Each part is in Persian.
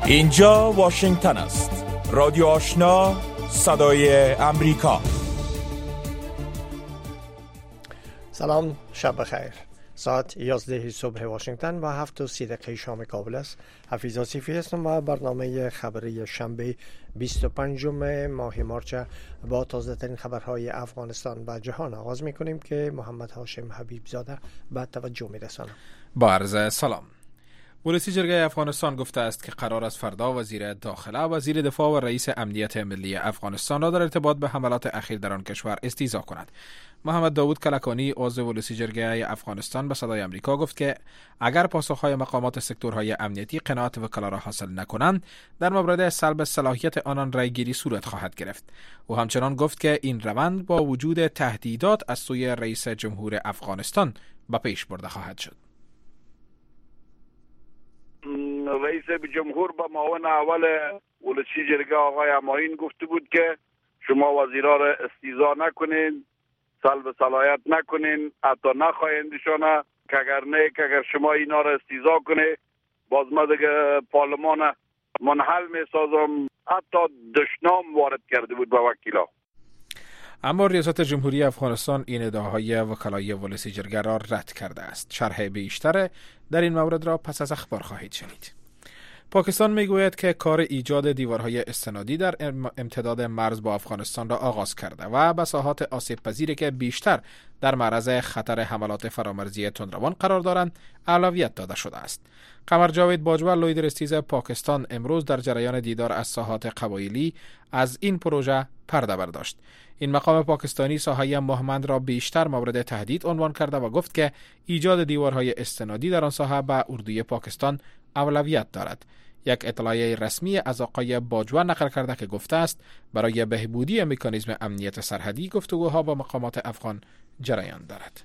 اینجا واشنگتن است. رادیو آشنا، صدای امریکا. سلام، شب بخیر. ساعت 11 صبح واشنگتن و 7:30 شام کابل است. حفیظ آصفی هستم و برنامه خبری شنبه 25 ماه مارچ با تازه ترین خبرهای افغانستان و جهان آغاز می کنیم که محمد هاشم حبیب زاده به توجه می رسانم. با عرض سلام. ولسی جرگه افغانستان گفته است که قرار است فردا وزیر داخله، وزیر دفاع و رئیس امنیت ملی افغانستان را در ارتباط به حملات اخیر در آن کشور استیضاح کند. محمد داوود کلکانی عضو ولسی جرگه افغانستان به صدای امریکا گفت که اگر پاسخهای مقامات سکتورهای امنیتی قناعت وکلا را حاصل نکنند، در مورد سلب صلاحیت آنان رأیگیری صورت خواهد گرفت. او همچنان گفت که این روند با وجود تهدیدات از سوی رئیس جمهور افغانستان به پیش برده خواهد شد. رئیس جمهور با معاون اول ولسی جرگه آقای اماین گفته بود که شما وزیرا را استیضاح نکنین، سلب صلاحیت نکنین، حتی نخواهندشان که اگر شما اینا را استیضاح کنه باز ما دیگه پارلمان منحل می سازم. حتی دشنام وارد کرده بود با وکیلا. اما ریاست جمهوری افغانستان این ادعاهای وکلای ولسی جرگه را رد کرده است. شرح بیشتر در این مورد را پس از اخبار خواهید شنید. پاکستان میگوید که کار ایجاد دیوارهای استنادی در امتداد مرز با افغانستان را آغاز کرده و به ساحات آسیب پذیری که بیشتر در معرض خطر حملات فرامرزی تندروان قرار دارند اولویت داده شده است. قمر جاوید باجوه لوی درستیز پاکستان امروز در جریان دیدار از ساحات قبایلی از این پروژه پرده برداشت. این مقام پاکستانی ساحه مهمند را بیشتر مورد تهدید عنوان کرده و گفت که ایجاد دیوارهای استنادی در آن ساحه به اردوی پاکستان اولویت دارد. یک اطلاعیه رسمی از آقای باجوه نقل کرده که گفته است برای بهبودی مکانیزم امنیت سرحدی گفتگوها با مقامات افغان جریان دارد.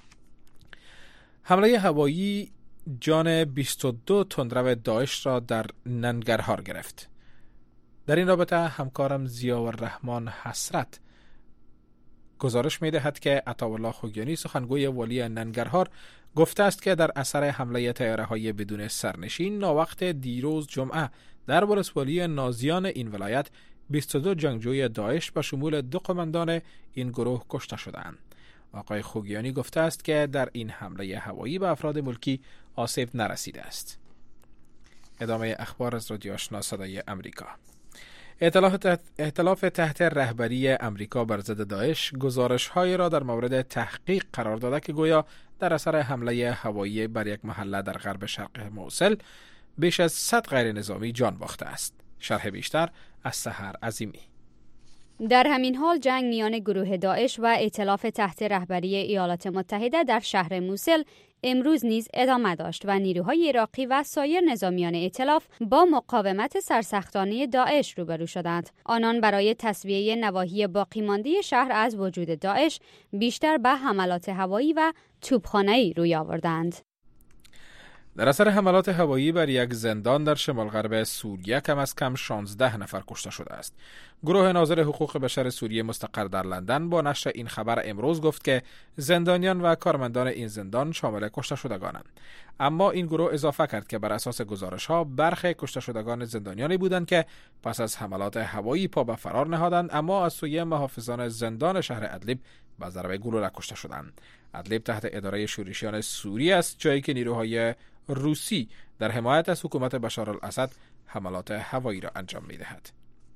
حمله هوایی جان 22 تندرو داعش را در ننگرهار گرفت. در این رابطه همکارم ضیاءالرحمن حسرت گزارش می‌دهد که عطاالله خوگیانی سخنگوی والی ننگرهار گفته است که در اثر حمله طیاره‌های بدون سرنشین ناوقت دیروز جمعه در ولسوالی نازیان این ولایت 22 جنگجوی داعش به شمول 2 قماندان این گروه کشته شدند. آقای خوگیانی گفته است که در این حمله هوایی به افراد ملکی آسیب نرسیده است. ادامه اخبار از رادیو آشنا صدای امریکا. ائتلاف تحت رهبری امریکا بر ضد داعش گزارش‌هایی را در مورد تحقیق قرار داده که گویا در اثر حمله هوایی بر یک محله در غرب شرق موصل بیش از 100 غیر نظامی جان باخته است. شرح بیشتر از سحر عظیمی. در همین حال جنگ میان گروه داعش و ائتلاف تحت رهبری ایالات متحده در شهر موصل امروز نیز ادامه داشت و نیروهای عراقی و سایر نظامیان ائتلاف با مقاومت سرسختانه داعش روبرو شدند. آنان برای تسویه نواحی باقی مانده شهر از وجود داعش بیشتر به حملات هوایی و توپخانه‌ای روی آوردند. در اثر حملات هوایی بر یک زندان در شمال غرب سوریه کم از کم 16 نفر کشته شده است. گروه ناظر حقوق بشر سوریه مستقر در لندن با نشر این خبر امروز گفت که زندانیان و کارمندان این زندان شامل کشته شدگانند. اما این گروه اضافه کرد که بر اساس گزارش‌ها برخی کشته شدگان زندانیانی بودند که پس از حملات هوایی پا به فرار نهادند، اما از سوی محافظان زندان شهر ادلیب به ضربه گلوله کشته شدند. ادلیب تحت اداره شورشیان سوریه است، جایی که نیروهای روسی در حمایت از حکومت بشار الاسد حملات هوایی را انجام می‌دهد.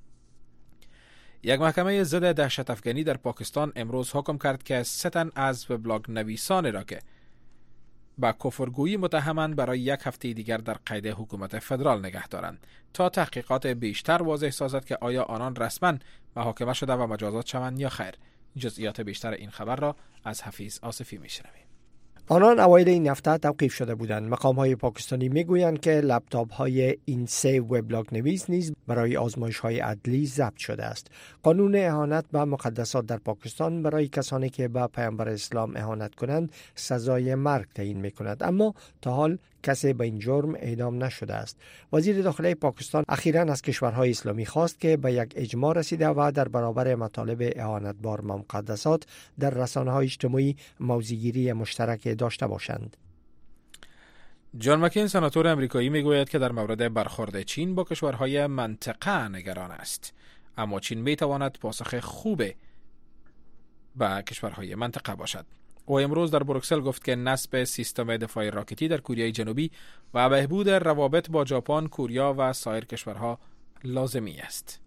یک محکمه ضد دهشت افغانی در پاکستان امروز حکم کرد که 3 تن از وبلاگ نویسان را که با کفرگویی متهمند برای 1 هفته دیگر در قید حکومت فدرال نگه دارند تا تحقیقات بیشتر واضح سازد که آیا آنان رسما محاکمه شده و مجازات شوند یا خیر. جزئیات بیشتر این خبر را از حفیظ آصفی میشنویم. آنان اوایل این هفته توقیف شده بودند. مقام‌های پاکستانی میگویند که لپتاپ‌های این 3 وبلاگ نویس نیز برای آزمایش‌های عدلی ضبط شده است. قانون اهانت به مقدسات در پاکستان برای کسانی که به پیامبر اسلام اهانت کنند سزای مرگ تعیین می‌کند، اما تا حال کسی به این جرم اعدام نشده است. وزیر داخله پاکستان اخیراً از کشورهای اسلامی خواست که به یک اجماع رسیده و در برابر مطالب اهانتبار به مقدسات در رسانه‌های اجتماعی موضع‌گیری مشترک داشته باشند. جان مکین سناتور امریکایی میگوید که در مورد برخورد چین با کشورهای منطقه نگران است، اما چین میتواند پاسخ خوبه به کشورهای منطقه باشد. او امروز در بروکسل گفت که نصب سیستم دفاع راکتی در کره جنوبی و بهبود روابط با ژاپن، کره و سایر کشورها لازمی است.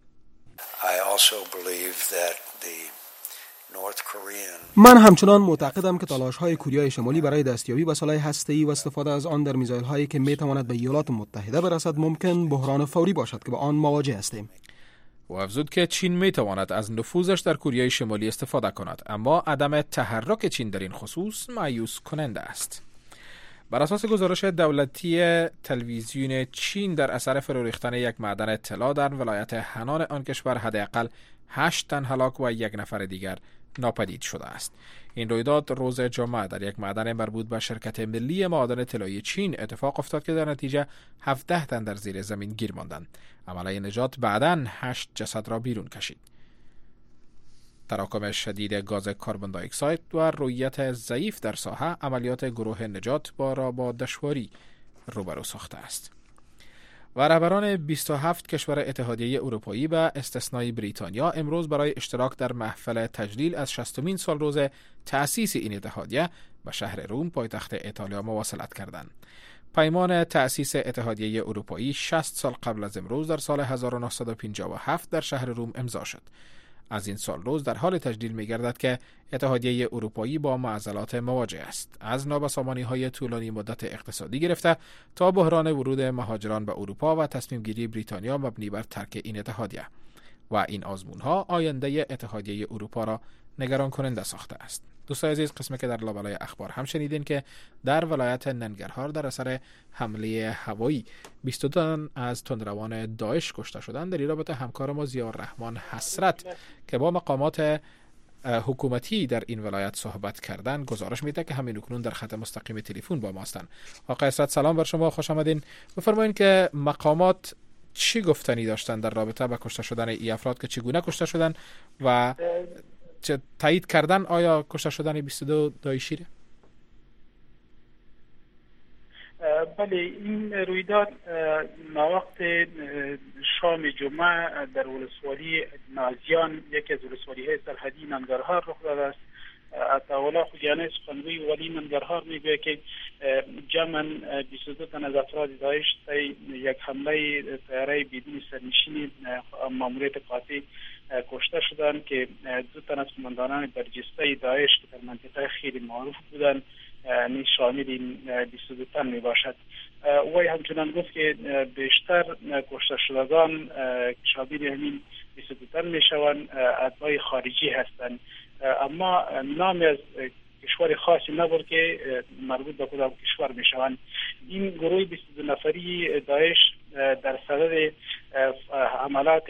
من همچنان معتقدم که تلاش‌های کره شمالی برای دستیابی به سلاح هسته‌ای و استفاده از آن در میزایل‌هایی که میتواند به ایالات متحده برسد ممکن بحران فوری باشد که با آن مواجه هستیم. و افزود که چین میتواند از نفوذش در کره شمالی استفاده کند، اما عدم تحرک چین در این خصوص مایوس کننده است. بر اساس گزارش دولتی تلویزیون چین، در اثر فرو ریختن یک معدن طلا در ولایت هنان آن کشور حداقل 8 تن هلاک و 1 نفر دیگر ناپدید شده است. این رویداد روز جمعه در یک معدن مربوط به شرکت ملی معادن طلایی چین اتفاق افتاد که در نتیجه 17 تن در زیر زمین گیر ماندند. عملیه نجات بعداً 8 جسد را بیرون کشید. تراکم شدید گاز کربن دی اکساید و رویت ضعیف در ساحه عملیات گروه نجات را با دشواری روبرو ساخته است. و رهبران 27 کشور اتحادیه اروپایی به استثنای بریتانیا امروز برای اشتراک در محفل تجلیل از 60مین سالروز تأسیس این اتحادیه به شهر روم پایتخت ایتالیا مواصلت کردند. پیمان تأسیس اتحادیه اروپایی 60 سال قبل از امروز در سال 1957 در شهر روم امضا شد. از این سالروز در حال تجلیل می‌گردد که اتحادیه اروپایی با معضلات مواجه است، از نابسامانی‌های طولانی مدت اقتصادی گرفته تا بحران ورود مهاجران به اروپا و تصمیم گیری بریتانیا مبنی بر ترک این اتحادیه. و این آزمون‌ها آینده اتحادیه اروپا را نگران کننده ساخته است. دوستان عزیز، قسمی که در لابلای اخبار هم شنیدین که در ولایت ننگرهار در اثر حمله هوایی 22 تن از تندروان داعش کشته شدند. در این رابطه همکار ما ضیاءالرحمن حسرت که با مقامات حکومتی در این ولایت صحبت کردن گزارش میده که همین اکنون در خط مستقیم تلفن با ما هستند. آقای حسرت، سلام بر شما، خوش آمدین. بفرمایید که مقامات چی گفتنی داشتن در رابطه با کشته شدن این افراد، که چگونه کشته شدن و چه تایید کردن آیا کشته شدن 22 داعشی؟ بله، این رویداد وقت شام جمعه در ولسوالی نازیان، یکی از ولسوالی‌های سرحدی ننگرهار رخ داده است. عطاالله خوجانی سخنگوی ولی ننگرهار میگه که جمعاً 22 تن از افراد داعش طی یک حمله طیاره بدون سرنشین ماموریت قاطع کشته شدند که 2 تن از قماندانان برجسته داعش که در منطقه خیلی معروف بودند نیز شامل این 22 تن می باشد. وی همچنان گفت که بیشتر کشته شدگان شامل همین 22 تن می شوند اتباع خارجی هستند، اما نام از کشور خاصی نبود که مربوط به کدام کشور می شوند. این گروه 22 نفری داعش در صدد حملات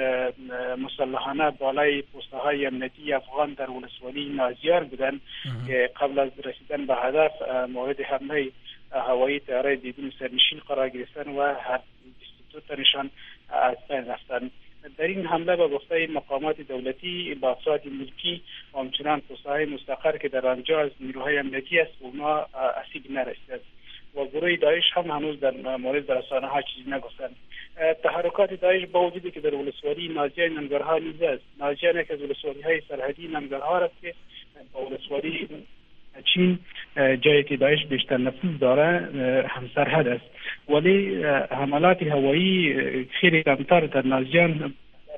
مسلحانه بالای پست‌های امنیتی افغان در ولسوالی نازیان بودند که قبل از رسیدن به هدف مورد حمله هوایی طیاره بدون سرنشین قرار گرفتن و هر 22 تنشان از بین رفتند. در این حمله به گفته مقامات دولتی با افراد ملکی و همچنان پست‌های مستقر که در آنجا از نیروهای امنیتی است اونا اسیر نرسید و گروه داعش هم هنوز در مورد رسانه‌ها چیزی نگفتند. تحرکات داعش با وجودی که در ولسوالی نازیان ننگرهار نیز است. نازیان یک از ولسوالی‌های سرحدی ننگرهار است که با ولسوالی چین جایی که داعش بیشتر نفوذ داره هم سرحد است، ولی حملات هوایی خیلی کمتر در نازیان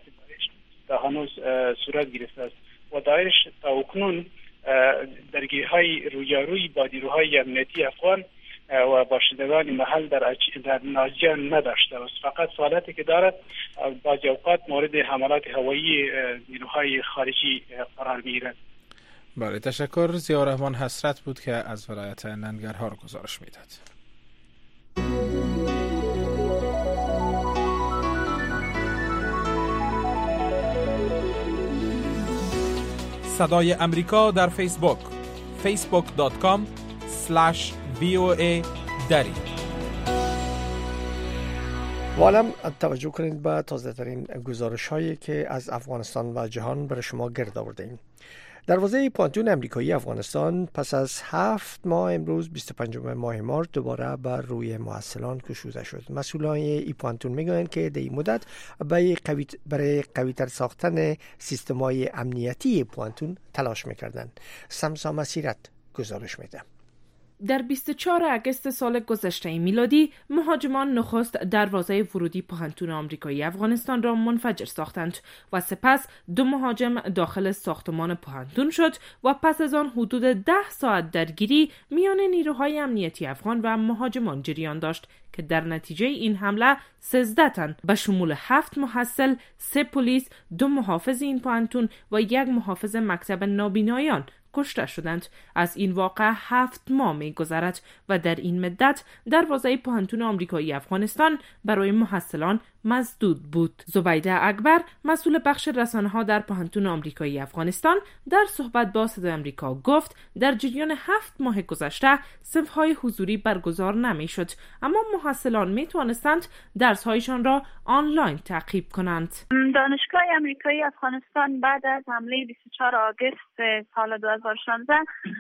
تا هنوز صورت گرفته است و داعش تا اکنون درگیری‌های رویارویی با نیروهای امنیتی افغان و باشندگان محل در نازیان نداشته است. فقط سوالاتی که دارد بعضی اوقات مورد حملات هوایی نیروهای خارجی قرار می‌گیرد. بله، تشکر. ضیاءالرحمن حسرت بود که از ولایت ننگرهار گزارش میداد. صدای امریکا در فیسبوک facebook.com/VOA دری. والم توجه کنید به تازه ترین گزارش هایی که از افغانستان و جهان برای شما گرد آورده ایم. دروازه پوانتون آمریکایی افغانستان پس از 7 ماه امروز 25 ماه مارس دوباره بر روی محصلان گشوده شد. مسئولان این پوانتون میگویند که در این مدت برای قوی‌تر ساختن سیستم‌های امنیتی پوانتون تلاش میکردند. سمسا مسیرت گزارش میده. در 24 اگست سال گذشته میلادی مهاجمان نخست دروازه ورودی پوانتون آمریکایی افغانستان را منفجر ساختند و سپس 2 مهاجم داخل ساختمان پوانتون شد و پس از آن حدود 10 ساعت درگیری میان نیروهای امنیتی افغان و مهاجمان جریان داشت که در نتیجه این حمله 13 تن به شمول 7 محصل، 3 پلیس، 2 محافظ این پوانتون و 1 محافظ مکتب نابینایان کشته شدند. از این واقعه 7 ماه می‌گذرد و در این مدت دروازه پوانتون آمریکایی افغانستان برای محصلان مسدود بود. زبیده اکبر، مسئول بخش رسانه‌ها در پوانتون آمریکایی افغانستان، در صحبت با صدای آمریکا گفت در جریان 7 ماه گذشته صف‌های حضوری برگزار نمی‌شد، اما محصلان می‌توانستند درس‌هایشان را آنلاین تعقیب کنند. دانشگاه آمریکایی افغانستان بعد از حمله 24 آگوست سال 2016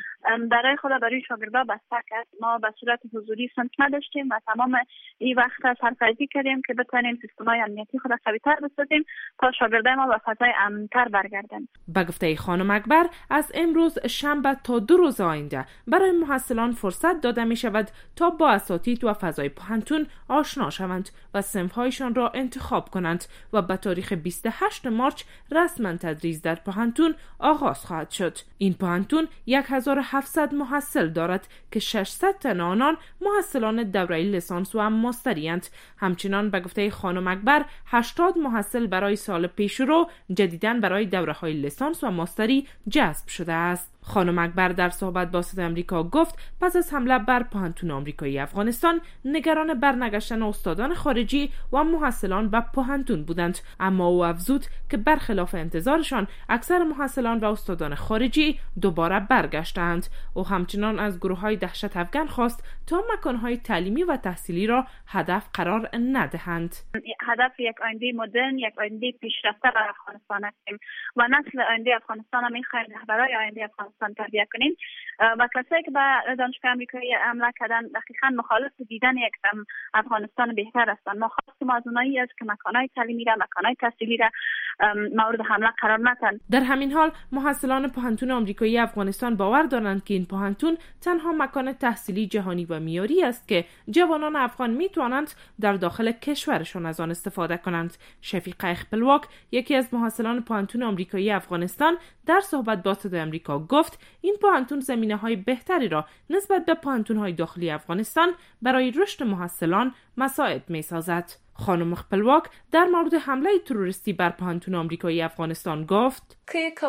برای شاگردان بسته کرد. ما به صورت حضوری صنف نداشتیم و تمام این وقت سرپرستی کردیم که بتوانیم سیستم‌های امنیتی خود قوی‌تر بسازیم تا شاگردان ما به فضای امن‌تر برگردند. به گفته خانم اکبر، از امروز شنبه تا 2 روز آینده برای محصلان فرصت داده می شود تا با اساتید و فضای پوانتون آشنا شوند و صنف‌هایشان را انتخاب کنند و به تاریخ 28 مارس رسما تدریس در پوانتون آغاز خواهد شد. این پوانتون 1700 محصل دارد که 600 تن آنان محصلان دوره لیسانس و ماستری اند. همچنان به گفته خانم اکبر 80 محصل برای سال پیشرو جدیداً برای دوره‌های لیسانس و ماستری جذب شده است. خانم اکبر در صحبت با صدای آمریکا گفت پس از حمله بر پوانتون آمریکایی افغانستان نگران برنگشتن استادان خارجی و محصلان به پوانتون بودند، اما او افزود که برخلاف انتظارشان اکثر محصلان و استادان خارجی دوباره برگشتند. او همچنان از گروه‌های دهشت افغان خواست تا مکان‌های تعلیمی و تحصیلی را هدف قرار ندهند. هدف یک آینده مدرن، یک آینده پیشرفته برای افغانستان است و نسل آینده افغانستان را می‌خواهیم رهبرای آینده افغانستان تربیت کنیم و کسایی که به دانشگاه آمریکایی حمله کردن دقیقاً مخالف دیدن یک افغانستان بهتر هستند. ما خواستیم از اونایی است که مکان‌های تعلیمی را، مکان‌های تحصیلی را مورد حمله قرار ندهند. در همین حال محصلان پوانتون آمریکایی افغانستان باور دارند که این پوانتون تنها مکان تحصیلی جهانی و معیاری است که جوانان افغان میتوانند در داخل کشورشان از آن استفاده کنند. شفیق اخپلواک، یکی از محصلان پوانتون آمریکایی افغانستان، در صحبت با صدای آمریکا گفت این پوانتون زمینه‌های بهتری را نسبت به پوانتون‌های داخلی افغانستان برای رشد محصلان مساعد می‌سازد. خانم اخپلواک در مورد حمله تروریستی بر پوانتون آمریکایی افغانستان گفت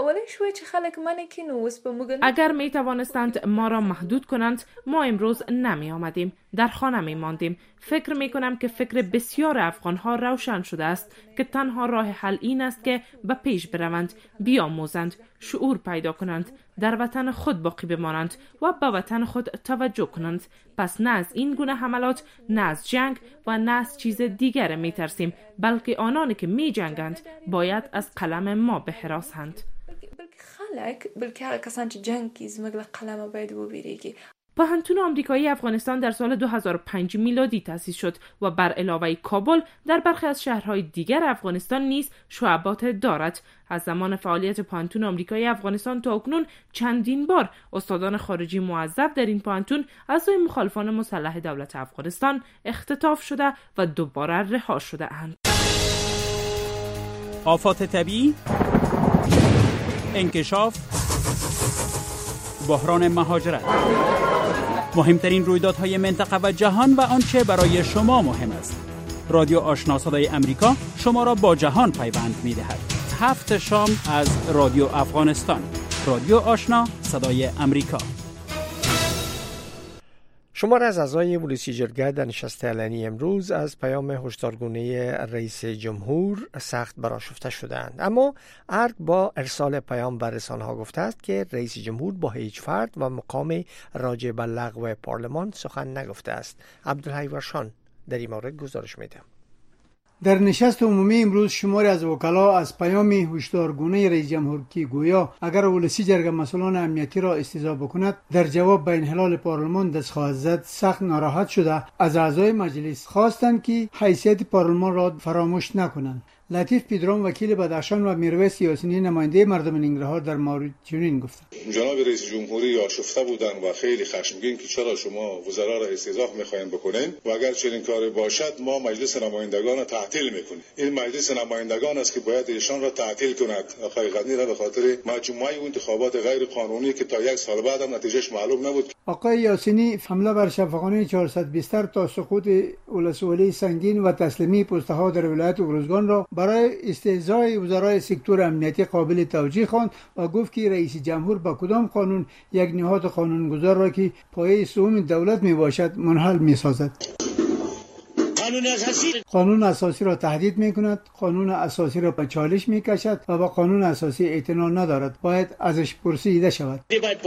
اگر می توانستند ما را محدود کنند ما امروز نمی آمدیم، در خانه می ماندیم. فکر می کنم که فکر بسیار افغان ها روشن شده است که تنها راه حل این است که به پیش بروند، بیاموزند، شعور پیدا کنند، در وطن خود باقی بمانند و به وطن خود توجه کنند. پس نه از این گونه حملات، نه از جنگ و نه از چیز دیگر می ترسیم، بلکه آنانی که می جنگند باید از قلم ما بهراسند. بلکه هر کسان که جنگ کی زموږ له قلمه باید وبېریږي. پوانتون آمریکایی افغانستان در سال 2005 میلادی تأسیس شد و بر علاوه کابل در برخی از شهرهای دیگر افغانستان نیز شعبات دارد. از زمان فعالیت پوانتون آمریکایی افغانستان تا اکنون چندین بار استادان خارجی موظف در این پوانتون از سوی مخالفان مسلح دولت افغانستان اختطاف شده و دوباره رها شده اند. آفات طبیعی، انکشاف، بحران مهاجرت، مهمترین رویدادهای منطقه و جهان و آنچه برای شما مهم است. رادیو آشنا صدای امریکا شما را با جهان پیوند می‌دهد. 7 شام از رادیو افغانستان. رادیو آشنا صدای امریکا. شمار از اعضای ولسی جرگه در نشست علنی امروز از پیام هشدارگونه رئیس جمهور سخت برآشفته شدند، اما ارگ با ارسال پیام به رسانه‌ها گفته است که رئیس جمهور با هیچ فرد و مقام راجع به لغو پارلمان سخن نگفته است. عبدالحی ورشان در این مورد گزارش میده. در نشست عمومی امروز شماری از وکلا از پیام هشدارگونه رئیس جمهور که گویا اگر ولسی جرگه مسئولان امنیتی را استیضاح بکند در جواب به انحلال پارلمان دست خواهد زد سخت ناراحت شده از اعضای مجلس خواستند که حیثیت پارلمان را فراموش نکنند. لطیف پیدرام وکیل بدخشان و میرویس یاسینی نماینده مردم ننگرهار در مورد چنین گفتند: جناب رئیس جمهوری آشفته بودند و خیلی خشمگین که چرا شما وزرا را استیضاح می‌خواید بکنین و اگر چنین کاری باشد ما مجلس نمایندگان را تعطیل می‌کنیم. این مجلس نمایندگان است که باید ایشان را تعطیل کند. آقای غنی را به خاطر مجموعه انتخابات غیر قانونی که تا یک سال بعد هم نتیجهش معلوم نبود. آقای یاسینی حمله بر شفاخانه 400 بستر تا سقوط ولسوالی سنگین و تسلیمی پست‌ها در ولایت ارزگان را برای استیضاح وزرای سکتور امنیتی قابل توجیه خواند و گفت که رئیس جمهور با کدام قانون یک نهاد قانونگذار را که پایه سوم دولت می باشد منحل می سازد. قانون اساسی را تهدید می کند، قانون اساسی را به چالش می کشد و با قانون اساسی اعتنا ندارد. باید ازش پرسیده شود.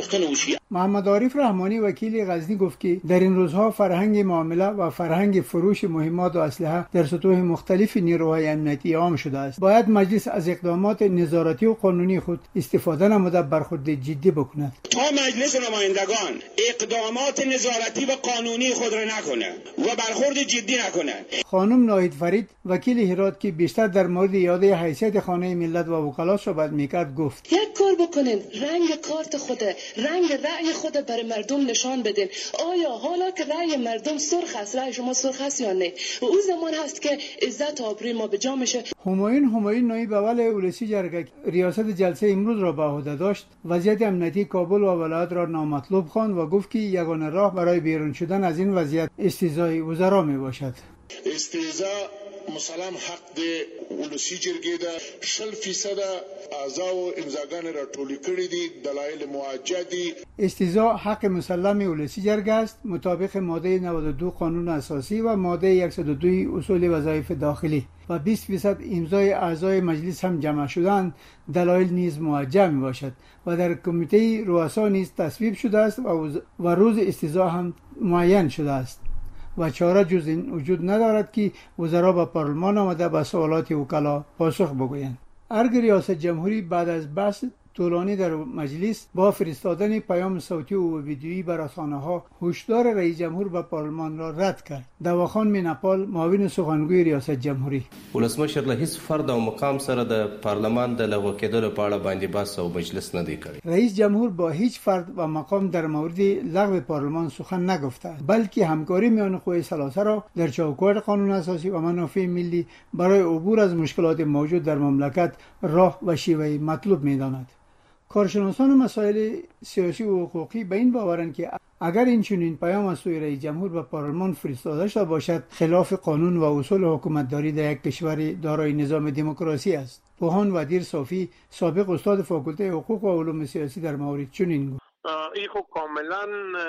محمد عارف رحمانی وکیل غزنی گفت که در این روزها فرهنگ معامله و فرهنگ فروش مهمات و اسلحه در سطوح مختلف نیروهای امنیتی عام شده است. باید مجلس از اقدامات نظارتی و قانونی خود استفاده نموده برخورد جدی بکند. تا مجلس نمایندگان اقدامات نظارتی و قانونی خود را نکنه و برخورد جدی نکنه. خانم ناهید فرید وکیل هرات که بیشتر در مورد اعاده حیثیت خانه ملت و وکلا صحبت میکرد گفت: یک کار بکنین، رنگ کارت خود، رنگ رأی خود برای مردم نشان بدین. آیا حالا که رأی مردم سرخ است، رأی شما سرخ است یا نه؟ و اون زمان هست که عزت و آبروی ما به جا میشه. همایون نایب اول ولسی جرگه ریاست جلسه امروز را به عهده داشت. وضعیت امنیتی کابل و ولایت را نامطلوب خواند و گفت که یگانه راه برای بیرون شدن از این وضعیت استیضاح وزرا می باشد. استیضاح مسلم حق دی ولسی جرګې ده 60% اعضا و امضاګان را ټولې کړې دي، دلایل موجه دي. استیضاح حق مسلم ولسی جرگه است مطابق ماده 92 قانون اساسی و ماده 102 اصول وظایف داخلی و 20% امضای اعضای مجلس هم جمع شدن دلایل نیز موجه می باشد و در کمیته رؤسا نیز تصویب شده است و روز استیضاح هم معین شده است و چاره جز این وجود ندارد که وزرا به پارلمان آمده به سوالات وکلا پاسخ بگویند. ارگ ریاست جمهوری بعد از بحث طولانی در مجلس با فرستادن پیام صوتی و ویدیویی به رسانه‌ها هشدار رئیس جمهور به پارلمان را رد کرد. دواخان مینپال معاون سخنگوی ریاست جمهوری: ولسمشر له هیڅ فرد او مقام سره د پارلمان د لغوه کېدلو په اړه باندې بحث او مجلس نه دی کړی. رئیس جمهور با هیچ فرد و مقام در مورد لغو پارلمان سخن نگفته است، بلکه همکاری میان قوی ثلاثه را در چوکاٹ قانون اساسی و منافع ملی برای عبور از مشکلات موجود در مملکت راه و شیوه مطلوب می‌داند. کارشناسان مسائل سیاسی و حقوقی به این باورند که اگر این چنین پیام از سوی رئیس جمهور به پارلمان فرستاده شده باشد خلاف قانون و اصول حکومتداری در یک کشور دارای نظام دموکراسی است. بوهان ودیر صافی سابق استاد فاکولته حقوق و علوم سیاسی در مورد چنین گفت: این خب کاملا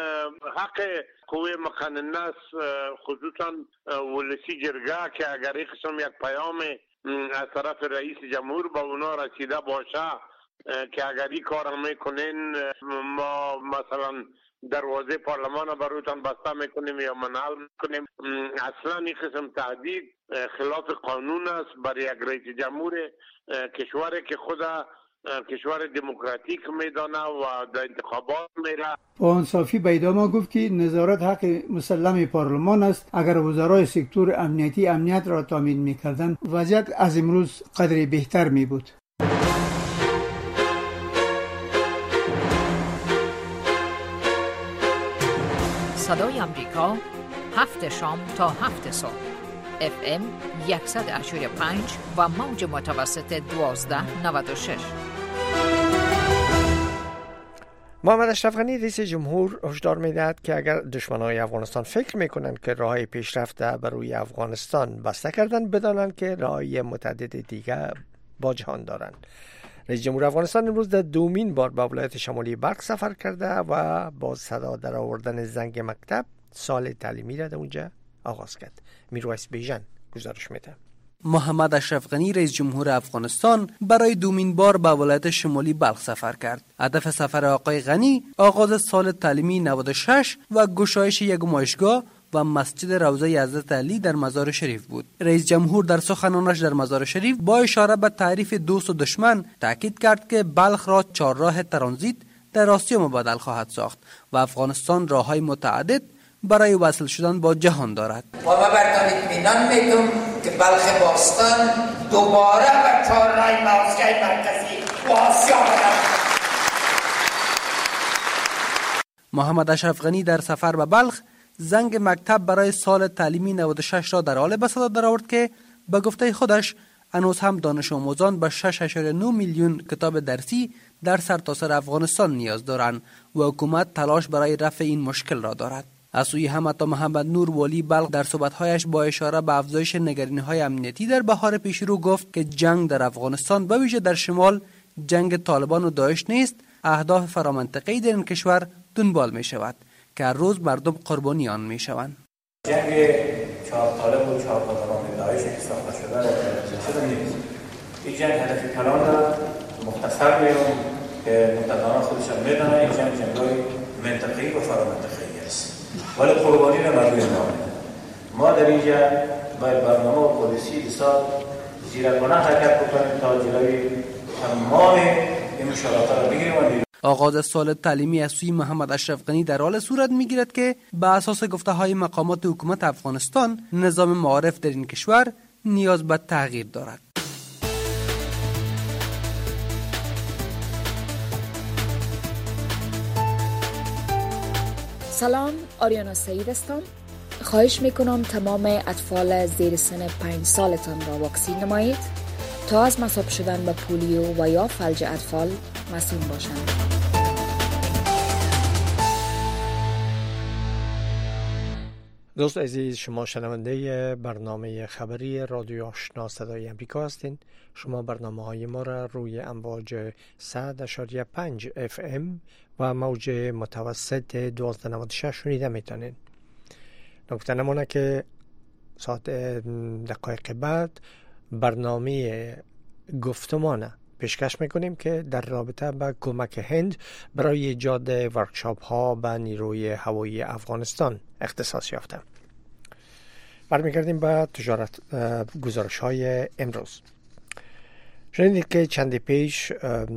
حق قوه مقننه است، خصوصا ولسی جرگه که اگر این قسم یک پیام از طرف رئیس جمهور به اونا رسیده باشه که اگر این کار میکنین ما مثلا دروازه پارلمان رو برایتان بسته میکنیم یا منحل میکنیم. اصلا این قسم تهدید خلاف قانون است برای یک رئیس جمهور کشوری که خود کشور دموکراتیک میدانه و در انتخابات میره. پوهان صافی به ادامه گفت که نظارت حق مسلم پارلمان است. اگر وزرای سکتور امنیتی امنیت را تامین میکردند وضعیت از امروز قدری بهتر می بود. صدای امریکا 7 شام تا 7 صبح FM 100.5 و موج متوسط 1296. محمد اشرف غنی رئیس جمهور هشدار می‌دهد که اگر دشمنان افغانستان فکر می‌کنند که راه پیشرفت بر روی افغانستان بسته کردن بدانند که راه‌های متعدد دیگر با جهان دارند. رئیس جمهور افغانستان امروز در دومین بار به ولایت شمالی بلخ سفر کرده و با صدا در آوردن زنگ مکتب سال تعلیمی را در اونجا آغاز کرد. میرویس بیژن گزارش میده. محمد اشرف غنی رئیس جمهور افغانستان برای دومین بار به ولایت شمالی بلخ سفر کرد. هدف سفر آقای غنی آغاز سال تعلیمی 96 و گشایش یک نمایشگاه و مسجد روضه حضرت علی در مزار شریف بود. رئیس جمهور در سخنانش در مزار شریف با اشاره به تعریف دوست و دشمن تاکید کرد که بلخ را چهارراه ترانزیت در آسیا مبادل خواهد ساخت و افغانستان راههای متعدد برای وصل شدن با جهان دارد. و ما بردان اطمینان میدم که بلخ باستان دوباره به چهارراه مرزهای مرکزی و آسیا بدن. محمد اشرف غنی در سفر به بلخ زنگ مکتب برای سال تعلیمی 96 را در حال به صدا درآورد که به گفته خودش هنوز هم دانش آموزان به 6.9 میلیون کتاب درسی در سرتاسر افغانستان نیاز دارند و حکومت تلاش برای رفع این مشکل را دارد. از سوی هم عطا محمد نور والی بلخ در صحبت‌هایش با اشاره به افزایش نگرانی‌های امنیتی در بهار پیشرو گفت که جنگ در افغانستان به ویژه در شمال جنگ طالبان و داعش نیست، اهداف فرامنطقه‌ای در این کشور دنبال می شود که هر روز مردم قربانی آن می شوند. جنگ چهار طالب و چهار طالبان داعش که ساخته شده نیست. این جنگ هدف کلان دارد، مختصر میگم که متدانان خودشان میدانند این جنگ‌های منطقه‌ای و فرامنطقه‌ای است. ولی قربانی را مردم ما در اینجا باید برنامه و پالیسی بسیار زیرکانه حرکت بکنیم تا جلوی تمام این مشکلات را بگیریم. آغاز سال تعلیمی از سوی محمد اشرف غنی در حال صورت می‌گیرد که به اساس گفته‌های مقامات حکومت افغانستان نظام معارف در این کشور نیاز به تغییر دارد. سلام، آریانا سعید هستم. خواهش میکنم تمام اطفال زیر سن 5 سالتان را واکسین نمایید تا از مصاب شدن به پولیو و یا فلج اطفال مسئول باشند. دوست عزیز، شما شنونده برنامه خبری رادیو آشنا صدای امریکا هستین. شما برنامه‌های ما را روی امواج 100.5 FM و موج متوسط 1296 شنیده میتونین. نکته نمونه که ساعت دقایق بعد برنامه گفتمان پیشکش میکنیم که در رابطه با کمک هند برای ایجاد ورکشاپ ها به نیروی هوایی افغانستان اختصاص یافته. برمیگردیم به تجارت گزارش های امروز. شنیدید که چند پیش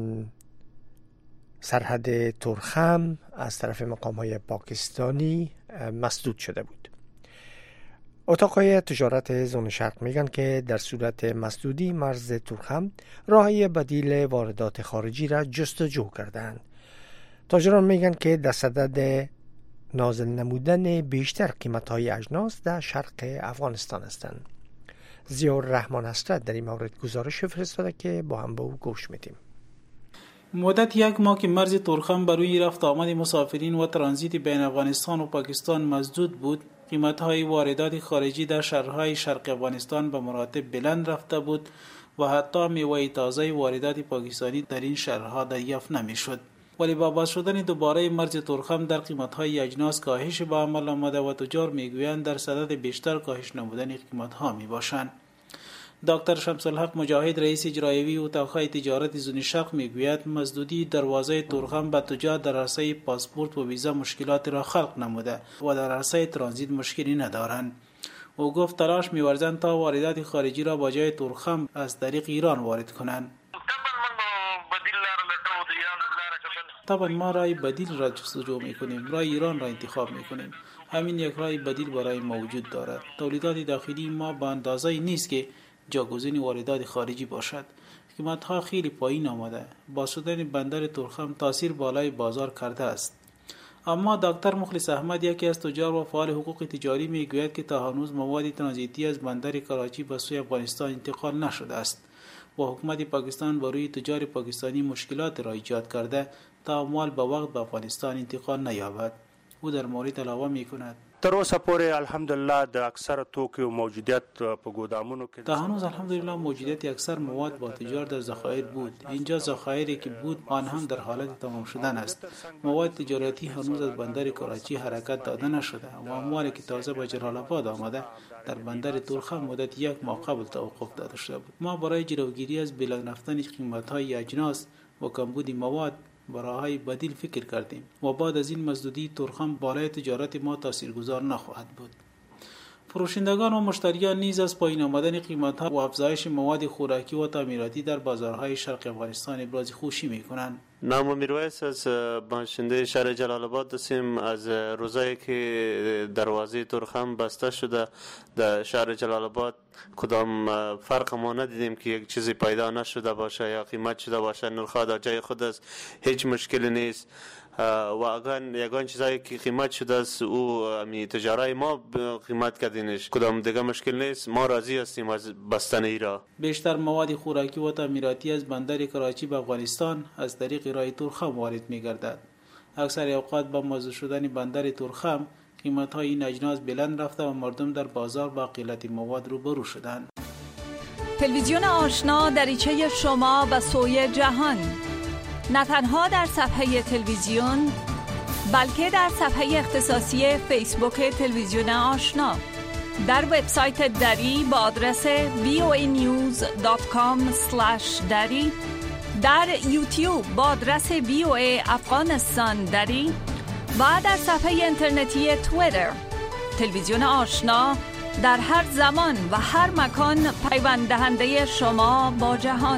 سرحد تورخم از طرف مقام های پاکستانی مسدود شده بود. اتاقهای تجارت زون شرق میگن که در صورت مسدودی مرز تورخم راهی بدیل واردات خارجی را جستجو کردند. تاجران میگن که در صدد نازل نمودن بیشتر قیمت‌های اجناس در شرق افغانستان هستند. ضیاءالرحمن حسرت در این مورد گزارش فرستاده که با هم به او گوش میدیم. مدت 1 ماه که مرز تورخم برای رفت آمد مسافرین و ترانزیت بین افغانستان و پاکستان مسدود بود، قیمت‌های واردات خارجی در شهرهای شرق افغانستان به مراتب بلند رفته بود و حتی میوه تازه واردات پاکستانی در این شهرها دریافت نمی‌شد. ولی با باز شدن دوباره مرز تورخم در قیمت‌های اجناس کاهش به عمل آمده و تجار میگویند در صدد بیشتر کاهش نمودن قیمت‌ها میباشند. دکتر شمس الحق مجاهد رئیس اجرایی اتاق‌های تجارت زون شرق میگوید مسدودی دروازه تورخم به تجار در عرصه پاسپورت و ویزا مشکلات را خلق نموده و در عرصه ترانزیت مشکلی ندارند. او گفت تلاش می‌ورزند تا واردات خارجی را با جای تورخم از طریق ایران وارد کنند. طبعا ما رای بدیل را جستجو میکنیم، رای ایران را انتخاب میکنیم. همین یک رای بدیل برای ما وجود دارد. تولیدات داخلی ما به اندازه‌ای نیست که جاگزین واردات خارجی باشد. قیمت‌ها خیلی پایین آمده. با شدن بندر تورخم تاثیر بالای بازار کرده است. اما دکتر مخلص احمد یکی از تجار و فعال حقوق تجاری میگوید که تا هنوز مواد ترانزیتی از بندر کراچی به سوی افغانستان انتقال نشده است و حکومت پاکستان بر روی تجار پاکستانی مشکلات را ایجاد کرده تا اموال به وقت به افغانستان انتقال نیابد. او در مورد علاوه میکند: تر اوسه پورې الحمدلله د اکثر توکو موجودیت په ګودامونو کې تا هنوز الحمدلله موجودیت اکثر مواد با تجار در ذخایر بود. اینجا ذخایری که بود آن هم در حالت تمام شدن است. مواد تجارتی هنوز از بندر کراچی حرکت داده نشده و اموالی که تازه به جلال آباد آمده در بندر تورخم مدت 1 ماه قبل توقف داده شده بود. ما برای جلوگیری از بلند رفتن قیمت‌های اجناس و کمبود مواد برای بدیل فکر کردیم و بعد از این مسدودی تورخم بالای تجارت ما تاثیرگذار نخواهد بود. فروشندگان و مشتریان نیز از پایین آمدن قیمت‌ها و افزایش مواد خوراکی و تعمیراتی در بازارهای شرق افغانستان ابراز خوشی می‌کنند. نام میرویس از باشنده شهر جلال آباد هستیم. از روزایی که دروازه تورخم بسته شده در شهر جلال آباد کدام فرق ما ندیدیم که یک چیزی پیدا نشده باشه یا قیمت شده باشه. نرخ‌ها در جای خود است، هیچ مشکلی نیست و اگر یگان چیزایی که قیمت شده است او امی تجاری ما قیمت کردینش، کدام دیگه مشکل نیست. ما راضی هستیم از بستن ایرا. بیشتر مواد خوراکی و تعمیراتی از بندر کراچی به افغانستان از طریق راه تورخم وارد می‌گردد. اکثر اوقات با موضوع شدن بندر تورخم قیمت‌های این اجناس بلند رفته و مردم در بازار با قلت مواد روبرو شدند. تلویزیون آشنا دریچه شما به سوی جهان، نه تنها در صفحه تلویزیون بلکه در صفحه اختصاصی فیسبوک تلویزیون آشنا، در وبسایت دری با آدرس voanews.com/dari، در یوتیوب با آدرس VOA افغانستان دری و در صفحه اینترنتی توییتر. تلویزیون آشنا در هر زمان و هر مکان پیوند دهنده شما با جهان.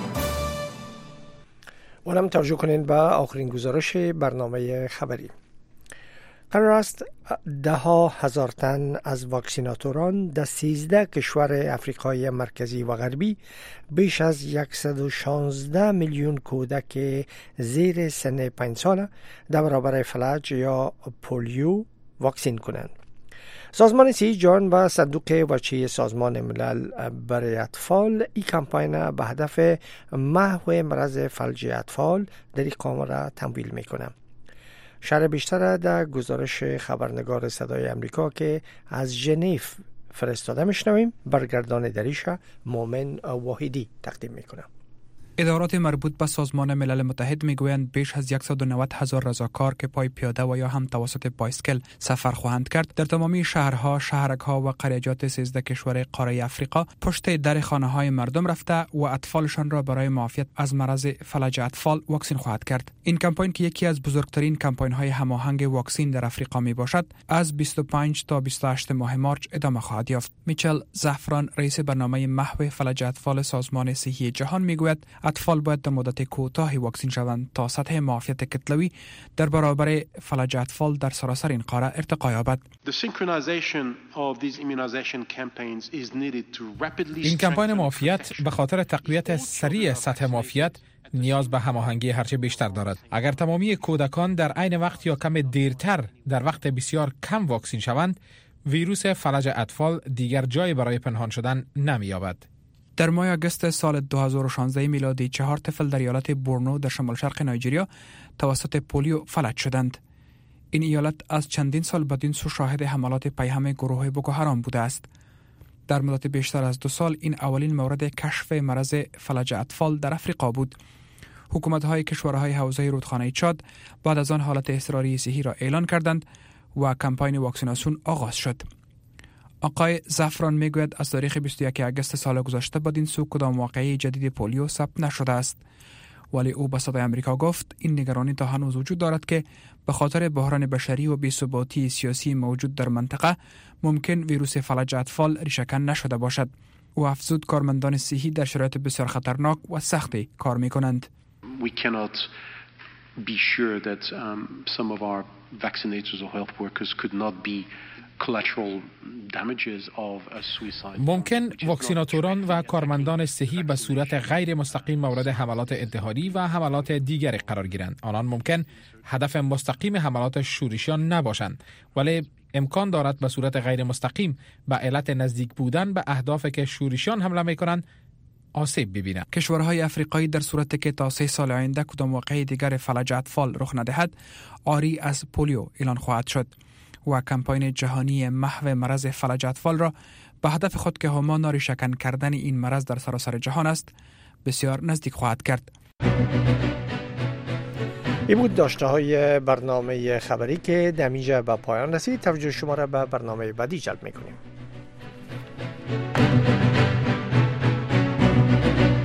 اونم توجه کنین به آخرین گزارش برنامه خبری. قرار است 10,000 تن از واکسیناتوران در 13 کشور افریقای مرکزی و غربی بیش از 116 میلیون کودک زیر سن 5 ساله در برابر فلج یا پولیو واکسین کنند. سازمان صحت جهان و صندوق وچه سازمان ملل برای اطفال این کمپاین به هدف محو مرض فلج اطفال در این قامه را تمویل میکنه. شرح بیشتر در گزارش خبرنگار صدای امریکا که از ژنو فرستاده میشنویم. برگردان دریشا مومن واحدی تقدیم میکنه. ادارات مربوط به سازمان ملل متحد میگویند بیش از 190,000 رضاکار که پای پیاده و یا هم توسط بایسکل سفر خواهند کرد در تمامی شهرها، شهرک‌ها و قریجات 13 کشور قاره افریقا پشت در خانه‌های مردم رفته و اطفالشان را برای معافیت از مرض فلج اطفال واکسین خواهد کرد. این کمپاین که یکی از بزرگترین کمپاین‌های هماهنگ واکسین در افریقا میباشد، از 25 تا 28 ماه مارچ ادامه خواهد یافت. میچل زعفران، رئیس برنامه محو فلج اطفال سازمان صحی جهان میگوید اطفال باید در مدت کوتاهی واکسین شوند تا سطح معافیت کتلوی در برابر فلج اطفال در سراسر این قاره ارتقا یابد. این کمپاین معافیت به خاطر تقویت سریع سطح معافیت نیاز به هماهنگی هرچه بیشتر دارد. اگر تمامی کودکان در عین وقت یا کم دیرتر در وقت بسیار کم واکسین شوند، ویروس فلج اطفال دیگر جای برای پنهان شدن نمی‌یابد. در ماه آگوست سال 2016 میلادی 4 طفل در ایالت بورنو در شمال شرق نایجریا توسط پولیو فلج شدند. این ایالت از چندین سال بدین سو شاهد حملات پیهم گروه بوکو حرام بوده است. در مدت بیشتر از 2 سال این اولین مورد کشف مرض فلج اطفال در افریقا بود. حکومت‌های کشورهای حوزه رودخانه چاد بعد از آن حالت اضطراری صحی را اعلان کردند و کمپاین واکسیناسیون آغاز شد. آقای زعفران میگوید از تاریخ 21 آگوست سال گذشته بدین سو کدام واقعه جدید پولیو ثبت نشده است، ولی او به صدای آمریکا گفت این نگرانی تا هنوز وجود دارد که به خاطر بحران بشری و بی‌ثباتی سیاسی موجود در منطقه ممکن ویروس فلج اطفال ریشه‌کن نشده باشد. او افزود کارمندان صحی در شرایط بسیار خطرناک و سختی کار می‌کنند. We cannot be sure that some of our vaccinators or health workers could not be ممکن واکسیناتوران و کارمندان صحی به صورت غیر مستقیم مورد حملات انتحاری و حملات دیگری قرار گیرند. آنان ممکن هدف مستقیم حملات شورشیان نباشند، ولی امکان دارد به صورت غیر مستقیم به علت نزدیک بودن به اهدافی که شورشیان حمله می‌کنند آسیب ببینند. کشورهای افریقایی در صورتی که تا 3 سال آینده کدام واقعه دیگر فلج اطفال رخ ندهد عاری از پولیو اعلان خواهد شد و کمپاین جهانی محو مرض فلج اطفال را به هدف خود که همان ریشه‌کن کردن این مرض در سراسر جهان است بسیار نزدیک خواهد کرد. این بود داشته های برنامه خبری که دمیجه به پایان رسید. توجه شما را به برنامه بعدی جلب میکنیم.